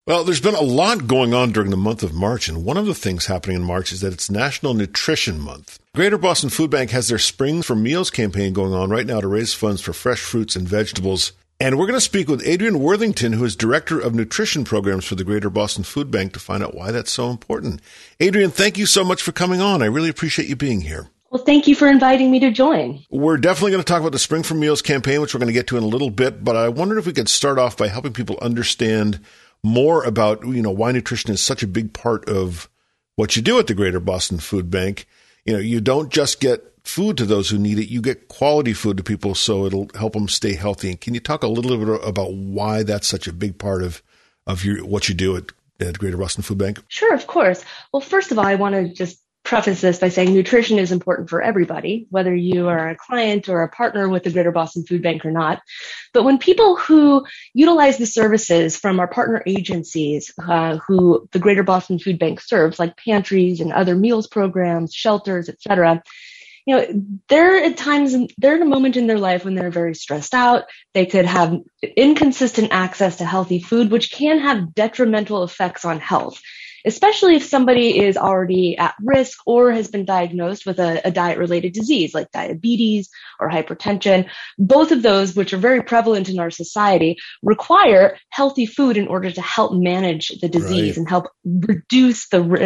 Well, there's been a lot going on during the month of March, and one of the things happening in March is that it's National Nutrition Month. Greater Boston Food Bank has their Spring for Meals campaign going on right now to raise funds for fresh fruits and vegetables. And we're going to speak with Adrienne Worthington, who is Director of Nutrition Programs for the Greater Boston Food Bank, to find out why that's so important. Adrienne, thank you so much for coming on. I really appreciate you being here. Well, thank you for inviting me to join. We're definitely going to talk about the Spring for Meals campaign, which we're going to get to in a little bit, but I wondered if we could start off by helping people understand more about, why nutrition is such a big part of what you do at the Greater Boston Food Bank. You don't just get food to those who need it, you get quality food to people so it'll help them stay healthy. And can you talk a little bit about why that's such a big part of what you do at Greater Boston Food Bank? Sure, of course. Well, first of all, I want to just preface this by saying nutrition is important for everybody, whether you are a client or a partner with the Greater Boston Food Bank or not. But when people who utilize the services from our partner agencies, who the Greater Boston Food Bank serves, like pantries and other meals programs, shelters, et cetera, they're in a moment in their life when they're very stressed out. They could have inconsistent access to healthy food, which can have detrimental effects on health, especially if somebody is already at risk or has been diagnosed with a diet-related disease like diabetes or hypertension. Both of those, which are very prevalent in our society, require healthy food in order to help manage the disease and help reduce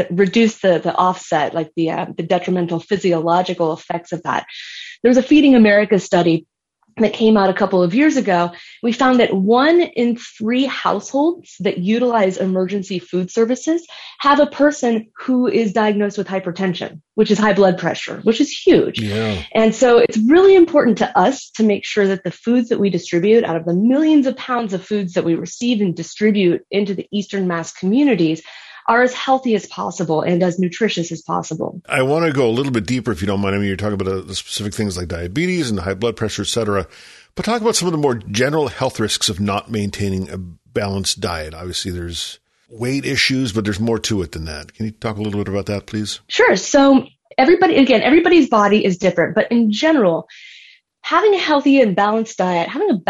the offset, like the detrimental physiological effects of that. There was a Feeding America study that came out a couple of years ago. We found that 1 in 3 households that utilize emergency food services have a person who is diagnosed with hypertension, which is high blood pressure, which is huge. Yeah. And so it's really important to us to make sure that the foods that we distribute, out of the millions of pounds of foods that we receive and distribute into the Eastern Mass communities, are as healthy as possible and as nutritious as possible. I want to go a little bit deeper, if you don't mind. I mean, you're talking about the specific things like diabetes and high blood pressure, et cetera. But talk about some of the more general health risks of not maintaining a balanced diet. Obviously, there's weight issues, but there's more to it than that. Can you talk a little bit about that, please? Sure. So everybody's body is different, but in general, having a healthy and balanced diet,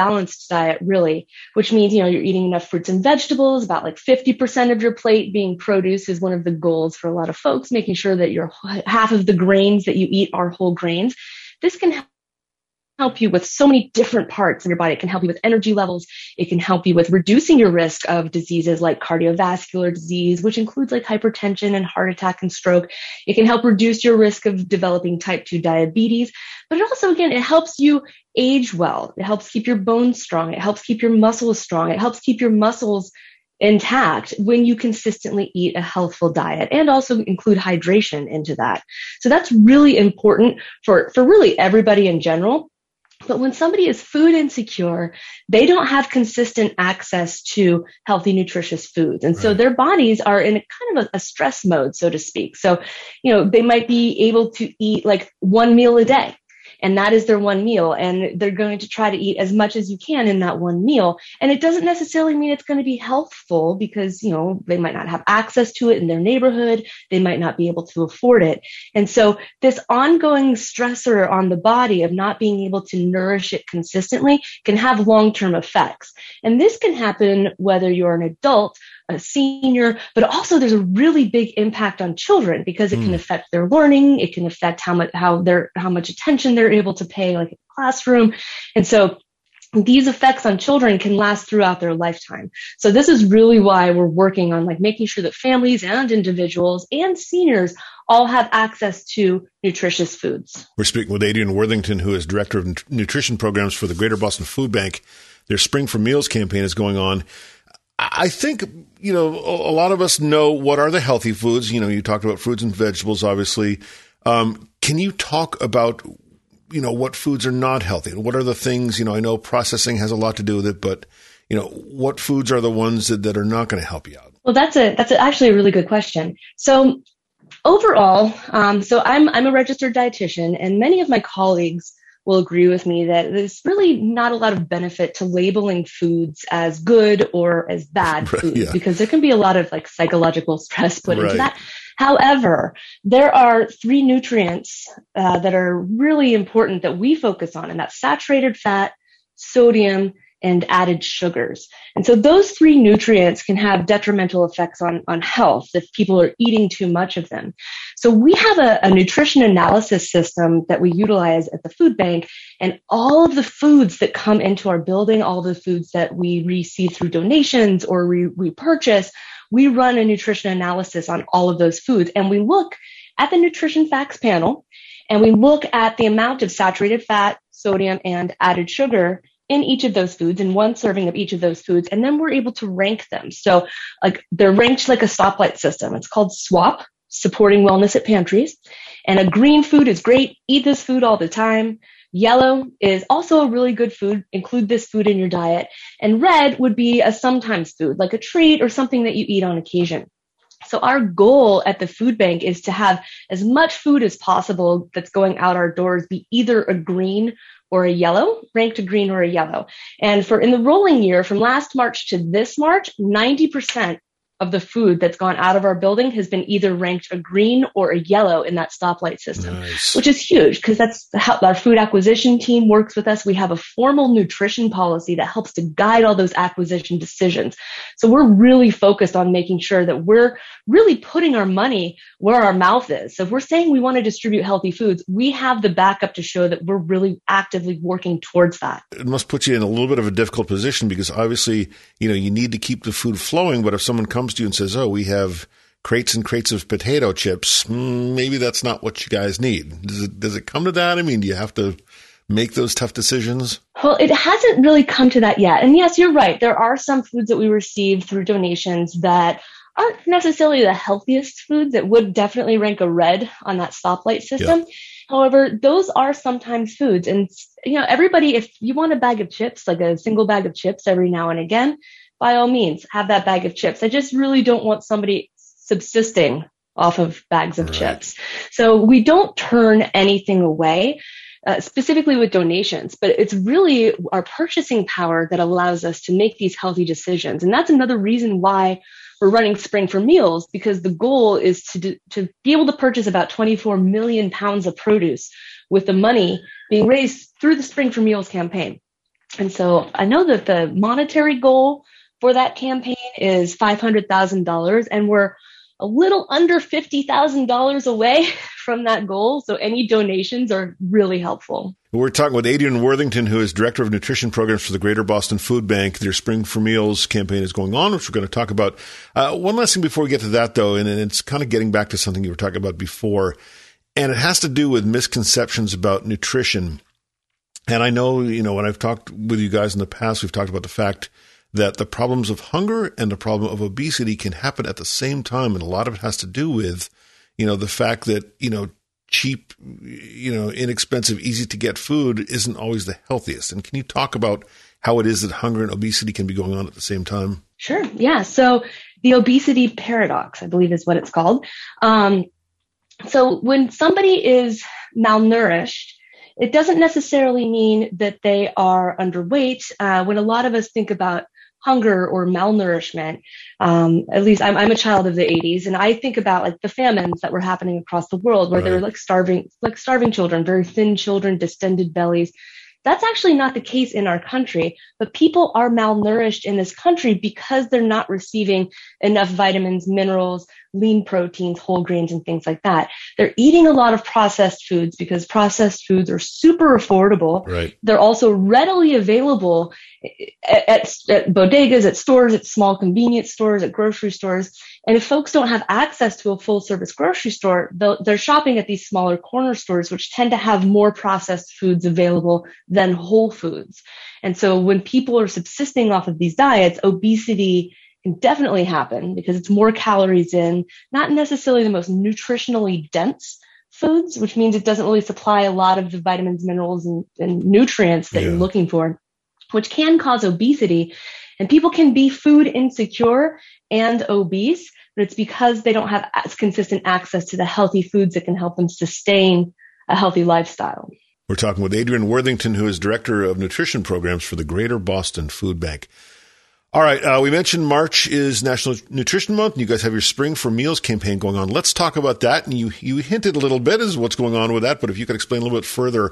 really, which means, you're eating enough fruits and vegetables, about like 50% of your plate being produce is one of the goals for a lot of folks, making sure that half of the grains that you eat are whole grains. This can help you with so many different parts in your body. It can help you with energy levels. It can help you with reducing your risk of diseases like cardiovascular disease, which includes like hypertension and heart attack and stroke. It can help reduce your risk of developing type 2 diabetes. But it also, again, it helps you age well. It helps keep your bones strong. It helps keep your muscles strong. It helps keep your muscles intact when you consistently eat a healthful diet, and also include hydration into that. So that's really important for really everybody in general. But when somebody is food insecure, they don't have consistent access to healthy, nutritious foods. And so their bodies are in a kind of a stress mode, so to speak. So, they might be able to eat like 1 meal a day, and that is their one meal. And they're going to try to eat as much as you can in that one meal. And it doesn't necessarily mean it's going to be healthful because, they might not have access to it in their neighborhood. They might not be able to afford it. And so this ongoing stressor on the body of not being able to nourish it consistently can have long-term effects. And this can happen whether you're an adult, a senior, but also there's a really big impact on children because it can affect their learning. It can affect how much attention they're able to pay, like in the classroom. And so these effects on children can last throughout their lifetime. So this is really why we're working on making sure that families and individuals and seniors all have access to nutritious foods. We're speaking with Adrienne Worthington, who is Director of Nutrition Programs for the Greater Boston Food Bank. Their Spring for Meals campaign is going on. I think, a lot of us know what are the healthy foods. You talked about fruits and vegetables, obviously. Can you talk about, what foods are not healthy? What are the things, I know processing has a lot to do with it, but, what foods are the ones that are not going to help you out? Well, that's actually a really good question. So overall, I'm a registered dietitian, and many of my colleagues will agree with me that there's really not a lot of benefit to labeling foods as good or as bad foods because there can be a lot of psychological stress put into that. However, there are 3 nutrients that are really important that we focus on, and that's saturated fat, sodium, and added sugars. And so those three nutrients can have detrimental effects on health if people are eating too much of them. So we have a nutrition analysis system that we utilize at the food bank, and all of the foods that come into our building, all the foods that we receive through donations or we purchase, we run a nutrition analysis on all of those foods. And we look at the nutrition facts panel, and we look at the amount of saturated fat, sodium, and added sugar in each of those foods, in one serving of each of those foods, and then we're able to rank them. So like they're ranked like a stoplight system. It's called SWAP, Supporting Wellness at Pantries. And a green food is great. Eat this food all the time. Yellow is also a really good food. Include this food in your diet. And red would be a sometimes food, like a treat or something that you eat on occasion. So our goal at the food bank is to have as much food as possible that's going out our doors be either a green or a yellow, ranked a green or a yellow. And in the rolling year, from last March to this March, 90% of the food that's gone out of our building has been either ranked a green or a yellow in that stoplight system, nice. Which is huge because that's how our food acquisition team works with us. We have a formal nutrition policy that helps to guide all those acquisition decisions. So we're really focused on making sure that we're really putting our money where our mouth is. So if we're saying we want to distribute healthy foods, we have the backup to show that we're really actively working towards that. It must put you in a little bit of a difficult position because obviously, you need to keep the food flowing, but if someone comes to you and says, oh, we have crates and crates of potato chips, maybe that's not what you guys need. Does it come to that? I mean, do you have to make those tough decisions? Well, it hasn't really come to that yet. And yes, you're right. There are some foods that we receive through donations that aren't necessarily the healthiest foods that would definitely rank a red on that stoplight system. Yeah. However, those are sometimes foods. And, everybody, if you want a bag of chips, like a single bag of chips every now and again, by all means, have that bag of chips. I just really don't want somebody subsisting off of bags of chips. So we don't turn anything away, specifically with donations, but it's really our purchasing power that allows us to make these healthy decisions. And that's another reason why we're running Spring for Meals, because the goal is to be able to purchase about 24 million pounds of produce with the money being raised through the Spring for Meals campaign. And so I know that the monetary goal for that campaign is $500,000, and we're a little under $50,000 away from that goal. So any donations are really helpful. We're talking with Adrienne Worthington, who is Director of Nutrition Programs for the Greater Boston Food Bank. Their Spring for Meals campaign is going on, which we're going to talk about. One last thing before we get to that, though, and it's kind of getting back to something you were talking about before, and it has to do with misconceptions about nutrition. And I know, when I've talked with you guys in the past, we've talked about the fact that the problems of hunger and the problem of obesity can happen at the same time. And a lot of it has to do with, the fact that, cheap, inexpensive, easy to get food isn't always the healthiest. And can you talk about how it is that hunger and obesity can be going on at the same time? Sure. Yeah. So the obesity paradox, I believe is what it's called. So when somebody is malnourished, it doesn't necessarily mean that they are underweight. When a lot of us think about hunger or malnourishment, at least I'm a child of the 80s, and I think about like the famines that were happening across the world where there were like starving children, very thin children, distended bellies. That's actually not the case in our country, but people are malnourished in this country because they're not receiving enough vitamins, minerals, lean proteins, whole grains, and things like that. They're eating a lot of processed foods because processed foods are super affordable. Right. They're also readily available at bodegas, at stores, at small convenience stores, at grocery stores. And if folks don't have access to a full service grocery store, they're shopping at these smaller corner stores, which tend to have more processed foods available than whole foods. And so when people are subsisting off of these diets, obesity can definitely happen because it's more calories in, not necessarily the most nutritionally dense foods, which means it doesn't really supply a lot of the vitamins, minerals, and nutrients that you're looking for, which can cause obesity. And people can be food insecure and obese, but it's because they don't have as consistent access to the healthy foods that can help them sustain a healthy lifestyle. We're talking with Adrienne Worthington, who is Director of Nutrition Programs for the Greater Boston Food Bank. All right, we mentioned March is National Nutrition Month, and you guys have your Spring for Meals campaign going on. Let's talk about that. And you hinted a little bit as what's going on with that, but if you could explain a little bit further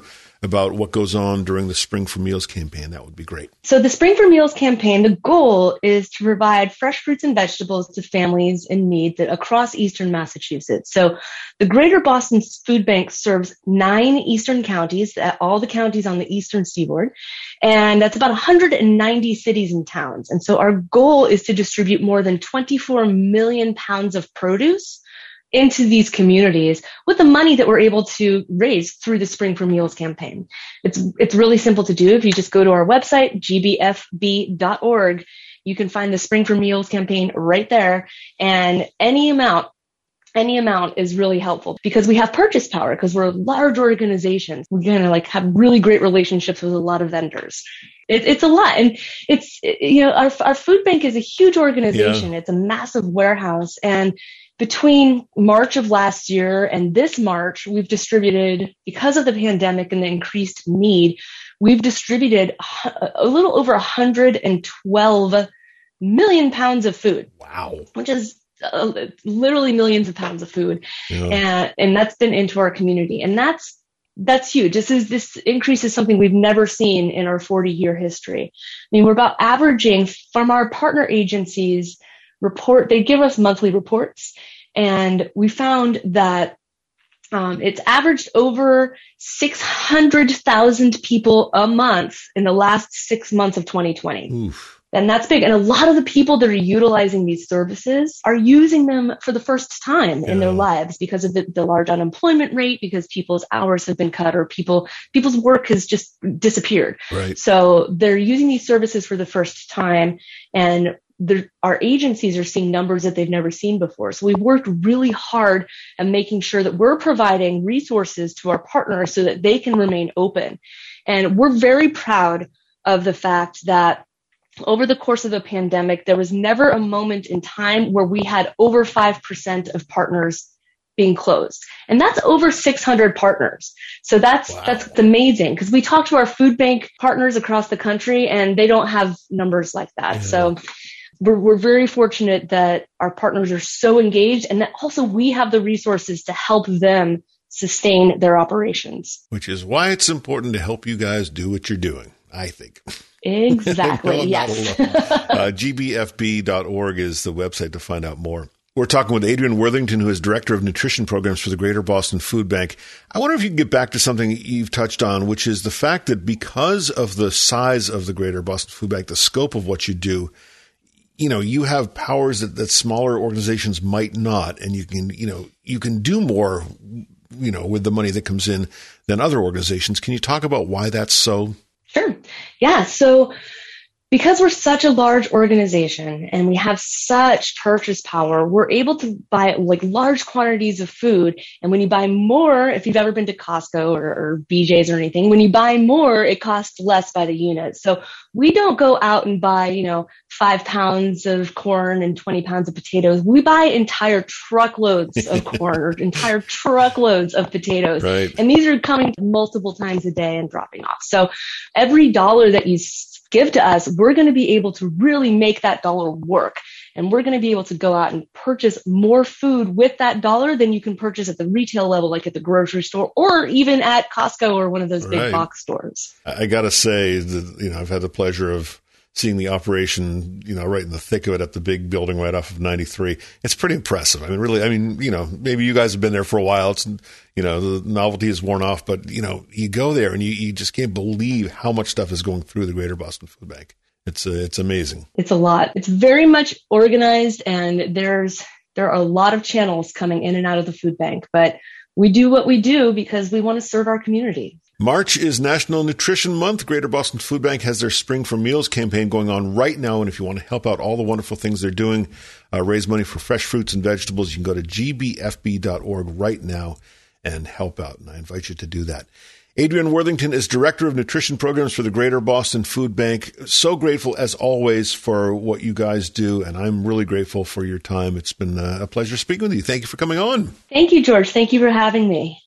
about what goes on during the Spring for Meals campaign, that would be great. So the Spring for Meals campaign, the goal is to provide fresh fruits and vegetables to families in need across eastern Massachusetts. So the Greater Boston Food Bank serves 9 eastern counties, all the counties on the eastern seaboard, and that's about 190 cities and towns. And so our goal is to distribute more than 24 million pounds of produce into these communities with the money that we're able to raise through the Spring for Meals campaign. It's really simple to do. If you just go to our website, gbfb.org, you can find the Spring for Meals campaign right there. And any amount is really helpful because we have purchase power because we're a large organization. We kind of have really great relationships with a lot of vendors. It's a lot. And it's, our food bank is a huge organization. Yeah. It's a massive warehouse. And between March of last year and this March, we've distributed, because of the pandemic and the increased need, we've distributed a little over 112 million pounds of food. Wow. Which is literally millions of pounds of food. Yeah. And that's been into our community. And that's huge. This increase is something we've never seen in our 40-year history. I mean, we're about averaging from our partner agencies they give us monthly reports, and we found that it's averaged over 600,000 people a month in the last 6 months of 2020. Oof. And that's big. And a lot of the people that are utilizing these services are using them for the first time in their lives because of the large unemployment rate, because people's hours have been cut or people's work has just disappeared. Right. So they're using these services for the first time, and our agencies are seeing numbers that they've never seen before. So we've worked really hard at making sure that we're providing resources to our partners so that they can remain open. And we're very proud of the fact that over the course of the pandemic, there was never a moment in time where we had over 5% of partners being closed. And that's over 600 partners. So that's amazing, because we talk to our food bank partners across the country and they don't have numbers like that. Yeah. So we're very fortunate that our partners are so engaged, and that also we have the resources to help them sustain their operations. Which is why it's important to help you guys do what you're doing, I think. Exactly. Yes. gbfb.org is the website to find out more. We're talking with Adrienne Worthington, who is Director of Nutrition Programs for the Greater Boston Food Bank. I wonder if you can get back to something you've touched on, which is the fact that because of the size of the Greater Boston Food Bank, the scope of what you do, you have powers that smaller organizations might not, and you can do more, with the money that comes in than other organizations. Can you talk about why that's so? Sure. Yeah. So because we're such a large organization and we have such purchase power, we're able to buy large quantities of food. And when you buy more, if you've ever been to Costco or BJ's or anything, when you buy more, it costs less by the unit. So we don't go out and buy, 5 pounds of corn and 20 pounds of potatoes. We buy entire truckloads of corn or entire truckloads of potatoes. Right. And these are coming multiple times a day and dropping off. So every dollar that you give to us, we're going to be able to really make that dollar work. And we're going to be able to go out and purchase more food with that dollar than you can purchase at the retail level, like at the grocery store or even at Costco or one of those big box stores. I got to say that, I've had the pleasure of seeing the operation, right in the thick of it at the big building right off of 93. It's pretty impressive. Maybe you guys have been there for a while. It's, the novelty is worn off, but, you go there and you just can't believe how much stuff is going through the Greater Boston Food Bank. It's amazing. It's a lot. It's very much organized, and there are a lot of channels coming in and out of the food bank, but we do what we do because we want to serve our community. March is National Nutrition Month. Greater Boston Food Bank has their Spring for Meals campaign going on right now. And if you want to help out all the wonderful things they're doing, raise money for fresh fruits and vegetables, you can go to gbfb.org right now and help out. And I invite you to do that. Adrienne Worthington is Director of Nutrition Programs for the Greater Boston Food Bank. So grateful, as always, for what you guys do. And I'm really grateful for your time. It's been a pleasure speaking with you. Thank you for coming on. Thank you, George. Thank you for having me.